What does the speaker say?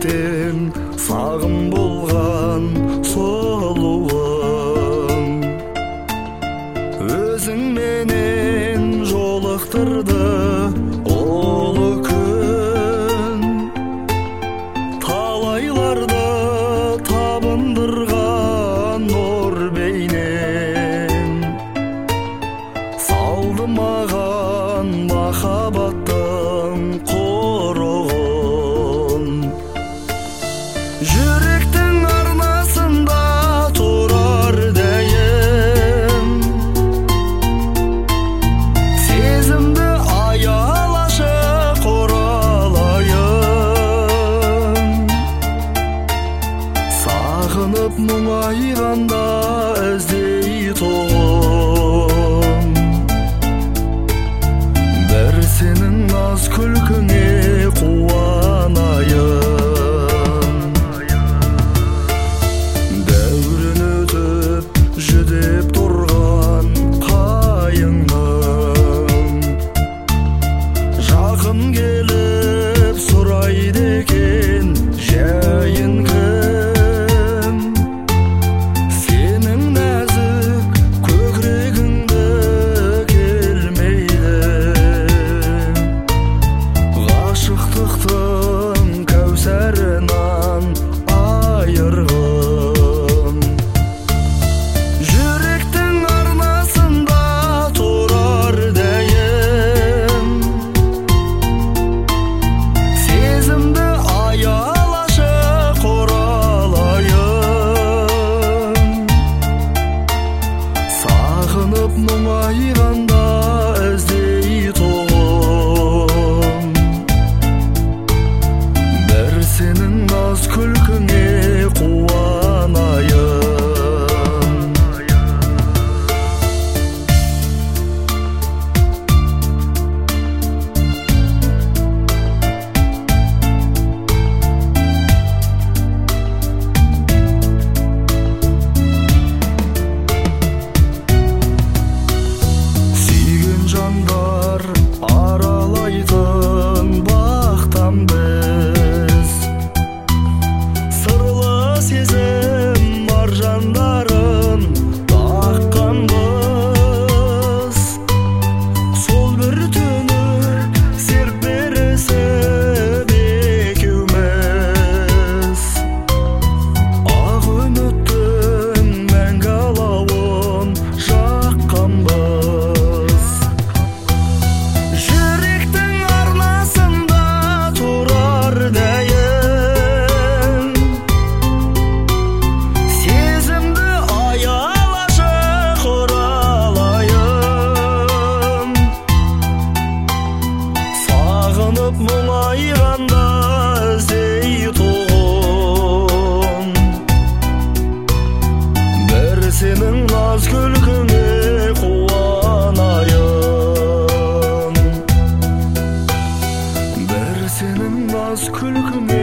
жүректен сағым болған сұлуым, өзің менен жолықтырды ұлы күн, талайларды табындырған нұр бейнең, салды маған махаббаттың құрығын. Жүректің арнасында тұрар дәйім, сезімді аялашы құралайын, сағынып мұңайғанда іздей тоғым, бір сенің наз күлкіңе қуанайын. Дәурен өтіп жүдеп тұрған қайыңның, жақын келіп сұрайды екен жайын кім, сенің нәзік көкірегіңді келмейді, ғашықтықтың кәусарынан айырғым. Жүректің арнасында тұрар дәйім, сезімді аялашы құралайын, сағынып мұңайғанда іздей тоғым, бір сенің наз күлкіңе қуанайын. Сүйген жандар аралайтын бақтан біз, сырлы сезім маржандарын таққанбыз, сол бір түні серт берісіп екеуміз, ақ үміттің мәңгі алауын жаққанбыз. Жүректің арнасында тұрар дәйім, сезімді аялашы құралайын, сағынып мұңайғанда іздей тоғым, бір сенің наз күлкіңе қуанайын, бір сенің наз күлкіңе